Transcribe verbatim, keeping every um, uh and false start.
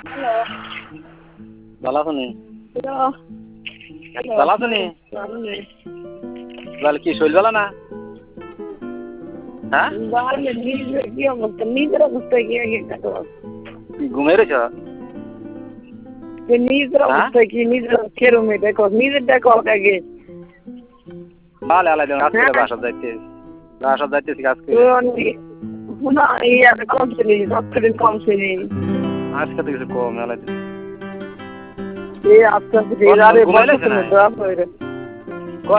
Hello ভালো আছো নি? হ্যালো হ্যালো ভালো আছো নি? ভালো নেই ভালো কি শরীর ভালো না? হ্যাঁ ভালো নেই নিজের কি অবস্থা নিজের অবস্থা কি আগে দেখো ঘুমিয়ে রয়েছ? নিজের অবস্থা কি নিজের কেরমে দেখো নিজের দেখো আগে ভালো আলাই দেন কাজ করে বাসা যাইতে বাসা যাইতেছি কাজ করে না ইয়ার কমছে নেই ডক্টরের কমছে নেই আজকে তো কিছু কম আলাই এই আস্তে আস্তে আরে ঘুমাইলে না?